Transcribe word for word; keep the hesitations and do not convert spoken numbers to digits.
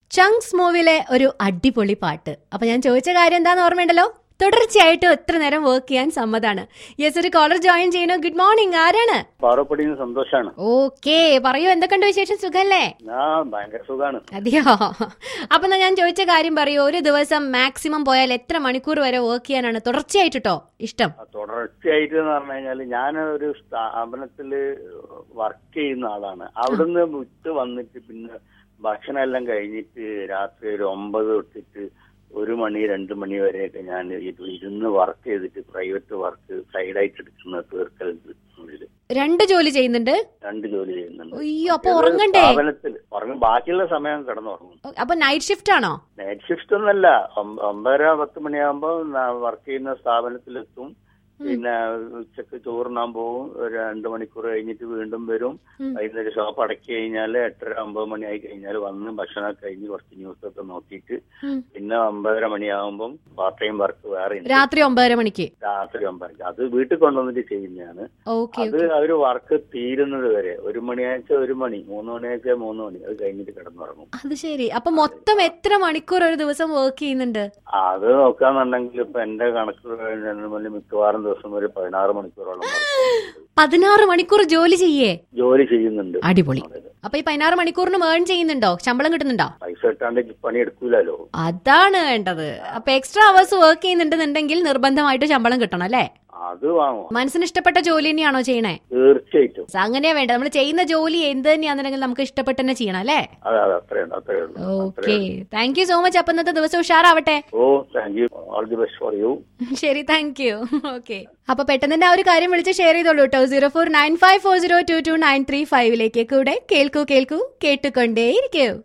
Chunks മൂവിലെ ഒരു അടിപൊളി പാട്ട്. അപ്പൊ ഞാൻ ചോദിച്ച കാര്യം എന്താന്ന് ഓർമ്മയുണ്ടല്ലോ? തുടർച്ചയായിട്ട് എത്ര നേരം വർക്ക് ചെയ്യാൻ സമ്മതാണ്. യെസ്, ഒരു കോളർ ജോയിൻ ചെയ്യുന്നു. Good morning. ആരാണ്? പാറപ്പടിയിൽ സന്തോഷാണ്. ഓക്കെ, പറയൂ, എന്തൊക്കെയുണ്ട് വിശേഷം? സുഖല്ലേ? ഭയങ്കര സുഖാണ്. അതെയോ? അപ്പൊ ഞാൻ ചോദിച്ച കാര്യം പറയൂ. ഒരു ദിവസം മാക്സിമം പോയാൽ എത്ര മണിക്കൂർ വരെ വർക്ക് ചെയ്യാനാണ് തുടർച്ചയായിട്ടോ ഇഷ്ടം? തുടർച്ചയായിട്ട് എന്ന് പറഞ്ഞു കഴിഞ്ഞാൽ ഞാൻ ഒരു സ്ഥാപനത്തില് വർക്ക് ചെയ്യുന്ന ആളാണ്. അവിടുന്ന് വിട്ട് വന്നിട്ട് പിന്നെ ഭക്ഷണം എല്ലാം കഴിഞ്ഞിട്ട് രാത്രി ഒരു ഒമ്പത് തൊട്ടിട്ട് ഒരു മണി രണ്ട് മണി വരെയൊക്കെ ഞാൻ ഇരുന്ന് വർക്ക് ചെയ്തിട്ട് പ്രൈവറ്റ് വർക്ക് സൈഡായിട്ട് എടുക്കുന്ന തീർക്കലുണ്ട്. രണ്ട് ജോലി ചെയ്യുന്നുണ്ട്. രണ്ട് ജോലി ചെയ്യുന്നുണ്ട്. അയ്യോ, അപ്പൊ ഉറങ്ങണ്ടേ? സ്ഥാപനത്തിൽ ഉറങ്ങും, ബാക്കിയുള്ള സമയം കിടന്നുറങ്ങും. അപ്പൊ നൈറ്റ് ഷിഫ്റ്റ് ആണോ? നൈറ്റ് ഷിഫ്റ്റ് ഒന്നല്ല, ഒമ്പതര പത്ത് മണിയാകുമ്പോ വർക്ക് ചെയ്യുന്ന സ്ഥാപനത്തിലെത്തും. പിന്നെ ഉച്ചക്ക് ചോറിനാൻ പോവും. ഒരു രണ്ടു മണിക്കൂർ കഴിഞ്ഞിട്ട് വീണ്ടും വരും. വൈകുന്നേരം ഷോപ്പ് അടക്കി കഴിഞ്ഞാൽ എട്ടര ഒമ്പത് മണി ആയി കഴിഞ്ഞാൽ വന്ന് ഭക്ഷണം കഴിഞ്ഞ് കുറച്ച് ന്യൂസ് ഒക്കെ നോക്കിയിട്ട് പിന്നെ ഒമ്പതര മണിയാകുമ്പോൾ പാർട്ട് ടൈം വർക്ക് വേറെ രാത്രി ഒമ്പതര മണിക്ക് രാത്രി ഒമ്പതര അത് വീട്ടിൽ കൊണ്ടുവന്നിട്ട് ചെയ്യുന്നതാണ്. അത് അവര് വർക്ക് തീരുന്നത് വരെ ഒരു മണിയാഴ്ച ഒരു മണി മൂന്ന് മണിയാഴ്ച മൂന്ന് മണി അത് കഴിഞ്ഞിട്ട് കിടന്നുറങ്ങും. അത് ശരി. അപ്പൊ മൊത്തം എത്ര മണിക്കൂർ ഒരു ദിവസം വർക്ക് ചെയ്യുന്നുണ്ട്? അത് നോക്കാന്നുണ്ടെങ്കിൽ ഇപ്പൊ എന്റെ കണക്ക് മിക്കവാറും ദിവസം ഒരു പതിനാറ് മണിക്കൂറോളം പതിനാറ് മണിക്കൂർ ജോലി ചെയ്യേ ജോലി ചെയ്യുന്നുണ്ട്. അടിപൊളി. അപ്പൊ ഈ പതിനാറ് മണിക്കൂറിന് ഏൺ ചെയ്യുന്നുണ്ടോ? ശമ്പളം കിട്ടുന്നുണ്ടോ? പൈസ കിട്ടാണ്ട് പണി എടുക്കൂലോ. അതാണ് വേണ്ടത്. അപ്പൊ എക്സ്ട്രാ അവേഴ്സ് വർക്ക് ചെയ്യുന്നുണ്ടെന്നുണ്ടെങ്കിൽ നിർബന്ധമായിട്ട് ശമ്പളം കിട്ടണം അല്ലേ? അത് വാങ്ങും. മനസ്സിന് ഇഷ്ടപ്പെട്ട ജോലി തന്നെയാണോ ചെയ്യണേ? തീർച്ചയായിട്ടും അങ്ങനെയാ വേണ്ടത്. നമ്മൾ ചെയ്യുന്ന ജോലി എന്ത് തന്നെയാണെന്നുണ്ടെങ്കിൽ നമുക്ക് ഇഷ്ടപ്പെട്ട് തന്നെ ചെയ്യണം അല്ലേ? Okay, thank you so much. അപ്പൊ ഇന്നത്തെ ദിവസം ഉഷാറാവട്ടെ. ഓ thank you. All the best for you. ശരി, താങ്ക് യു. ഓക്കെ, അപ്പൊ പെട്ടെന്ന് തന്നെ ആ ഒരു കാര്യം വിളിച്ച് ഷെയർ ചെയ്തോളൂ കേട്ടോ. Zero four nine five four zero two two nine three ഫൈവിലേക്ക് കൂടെ കേൾക്കൂ കേൾക്കൂ കേട്ടുകൊണ്ടേയിരിക്കൂ.